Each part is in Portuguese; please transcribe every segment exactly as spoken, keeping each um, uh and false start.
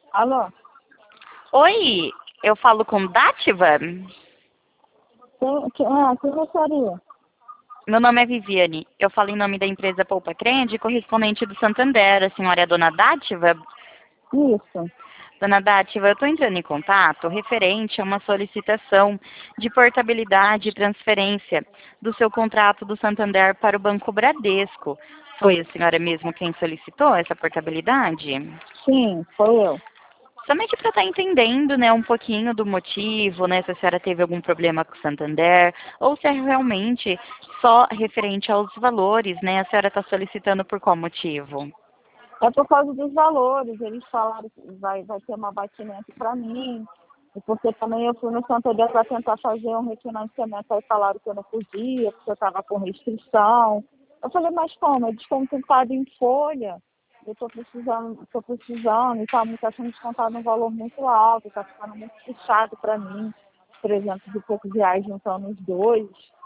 Alô? Oi, eu falo com Dátiva? Quem, quem, ah, quem gostaria? Meu nome é Viviane. Eu falo em nome da empresa Poupa Crende, correspondente do Santander. A senhora é a dona Dátiva? Isso. Dona Dátiva, eu estou entrando em contato referente a uma solicitação de portabilidade e transferência do seu contrato do Santander para o Banco Bradesco. Foi a senhora mesmo quem solicitou essa portabilidade? Sim, foi eu. Somente para estar entendendo, né, um pouquinho do motivo, né, se a senhora teve algum problema com o Santander, ou se é realmente só referente aos valores, né, a senhora está solicitando por qual motivo? É por causa dos valores. Eles falaram que vai, vai ter um abatimento para mim. E porque também eu fui no Santander para tentar fazer um refinanciamento. Aí falaram que eu não podia, porque eu estava com restrição. Eu falei, mas como? É descontado em folha. Eu estou precisando, estou precisando, e está tá sendo descontado um valor muito alto, está ficando muito puxado para mim, trezentos e poucos reais juntando os dois.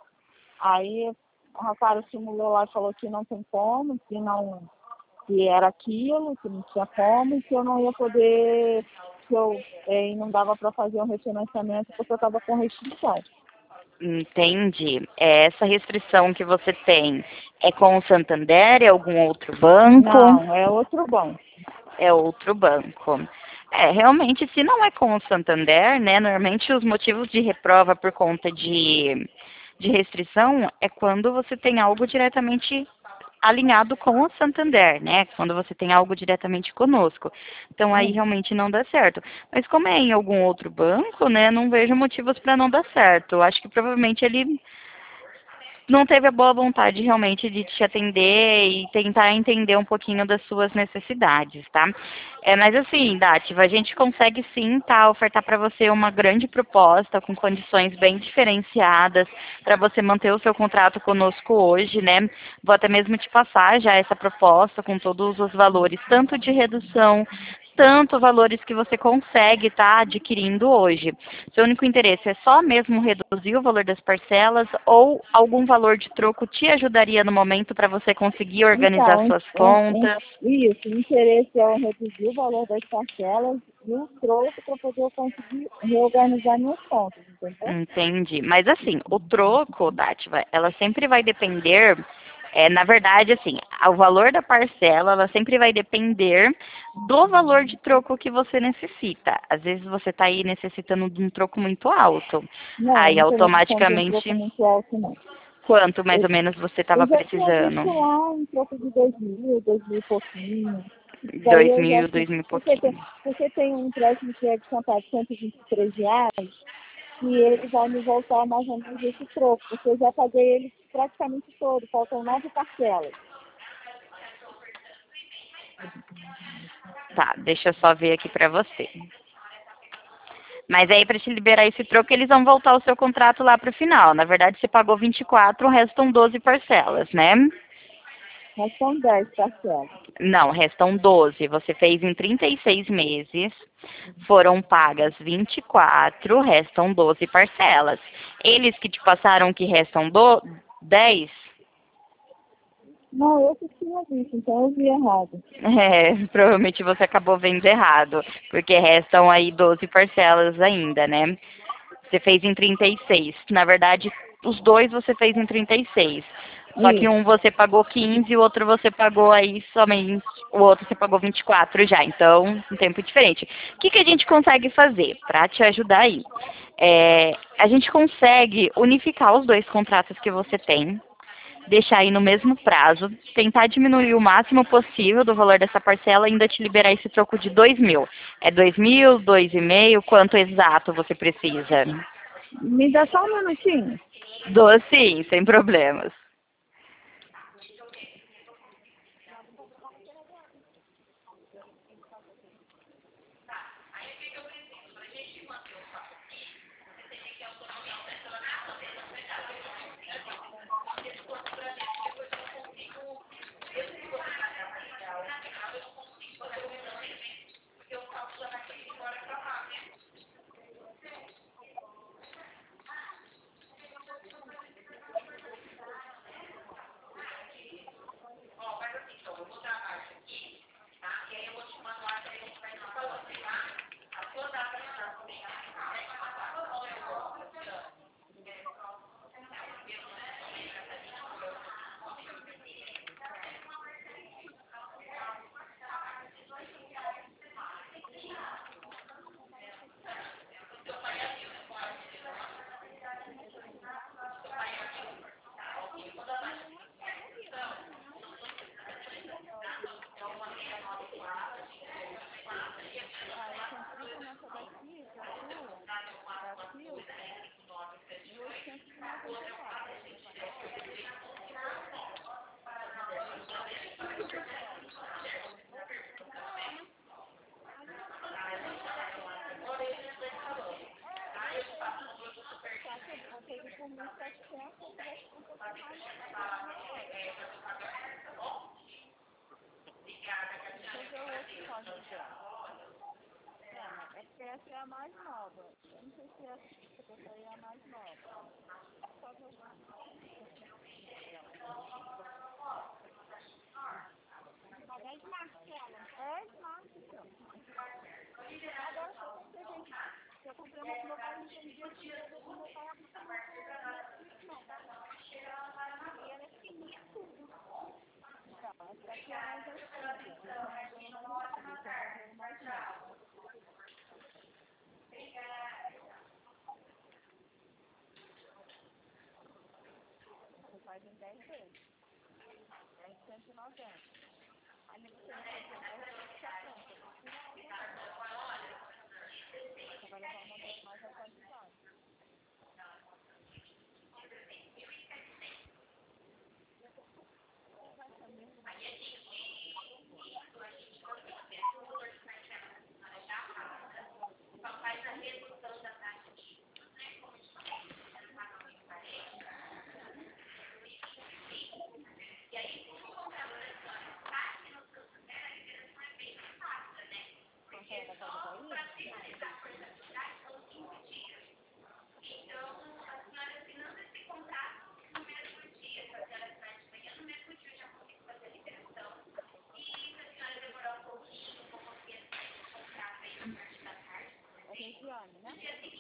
Aí o rapaz simulou lá e falou que não tem como, que não, que era aquilo, que não tinha como, e que eu não ia poder, que eu eh, não dava para fazer um refinanciamento porque eu estava com restrição. Entendi. É, essa restrição que você tem é com o Santander, é algum outro banco? Não, é outro bom. É outro banco. É, realmente, se não é com o Santander, né, normalmente os motivos de reprova por conta de, de restrição é quando você tem algo diretamente alinhado com o Santander, né? Quando você tem algo diretamente conosco. Então aí Hum. realmente não dá certo. Mas como é em algum outro banco, né? Não vejo motivos para não dar certo. Acho que provavelmente ele não teve a boa vontade realmente de te atender e tentar entender um pouquinho das suas necessidades, tá? É, mas assim, Dátiva, a gente consegue sim, tá, ofertar para você uma grande proposta com condições bem diferenciadas para você manter o seu contrato conosco hoje, né? Vou até mesmo te passar já essa proposta com todos os valores, tanto de redução, tanto valores que você consegue estar adquirindo hoje. Seu único interesse é só mesmo reduzir o valor das parcelas ou algum valor de troco te ajudaria no momento para você conseguir organizar Então, suas um, um, contas? isso, o interesse é eu reduzir o valor das parcelas e o troco para poder eu conseguir reorganizar minhas contas, entendeu? Entendi. Mas assim, o troco, Dátiva, ela sempre vai depender, é, na verdade, assim, o valor da parcela, ela sempre vai depender do valor de troco que você necessita. Às vezes você está aí necessitando de um troco muito alto. Não, eu Aí não estou necessitando de um troco automaticamente, muito alto, não. quanto mais Eu, ou menos você eu estava já tinha precisando? visto lá um troco de dois mil, dois mil e pouquinho. Daí Dois eu já mil, fiz, dois mil e porque tem, pouquinho. porque tem um empréstimo que é descontado de cento e vinte e três reais, e ele vai me voltar mais ou menos esse troco, porque eu já paguei ele praticamente todo, faltam nove parcelas. Tá, deixa eu só ver aqui pra você. Mas aí, para te liberar esse troco, eles vão voltar o seu contrato lá pro final. Na verdade, você pagou vinte e quatro, restam doze parcelas, né? Mas são dez parcelas. Não, restam doze. Você fez em trinta e seis meses, foram pagas vinte e quatro, restam doze parcelas. Eles que te passaram que restam do dez, Não, eu que tinha visto, então eu vi errado. é, provavelmente você acabou vendo errado, porque restam aí doze parcelas ainda, né? Você fez em trinta e seis. Na verdade, os dois você fez em trinta e seis. Só que Isso. um você pagou quinze e o outro você pagou aí somente. O outro você pagou vinte e quatro já. Então, um tempo diferente. O que, que a gente consegue fazer para te ajudar aí? É, a gente consegue unificar os dois contratos que você tem, deixar aí no mesmo prazo, tentar diminuir o máximo possível do valor dessa parcela e ainda te liberar esse troco de dois mil. É dois mil, dois e meio, quanto exato você precisa? Me dá só um minutinho. Dou sim, sem problemas. Deixa eu ver o outro código dela. É, é porque essa é a mais nova. Eu não sei se essa aí é a mais nova. Só ver o é Smart, é Smart, então. Agora só você vem. Eu comprei uma pro meu pai, não tem dia que eu vou meu pai abrir também. Não, tá? E ela é fininha tudo. Então, essa daqui é a mais antiga. Eu tô mais nova. Você faz em dez vezes. É cento e noventa. Aí você vai fazer dez vezes setenta. Você vai levar uma vez mais atualizada. É Regiane, né?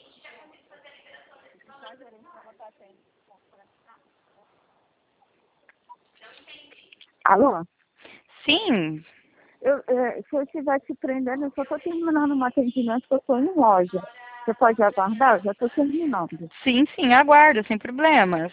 Só a gerente vai botar tempo. Alô? Sim, Eu, é, se eu estiver te prendendo, eu só estou terminando um atendimento que eu estou em loja. Você pode aguardar? Eu já estou terminando. sim, sim, aguardo, sem problemas.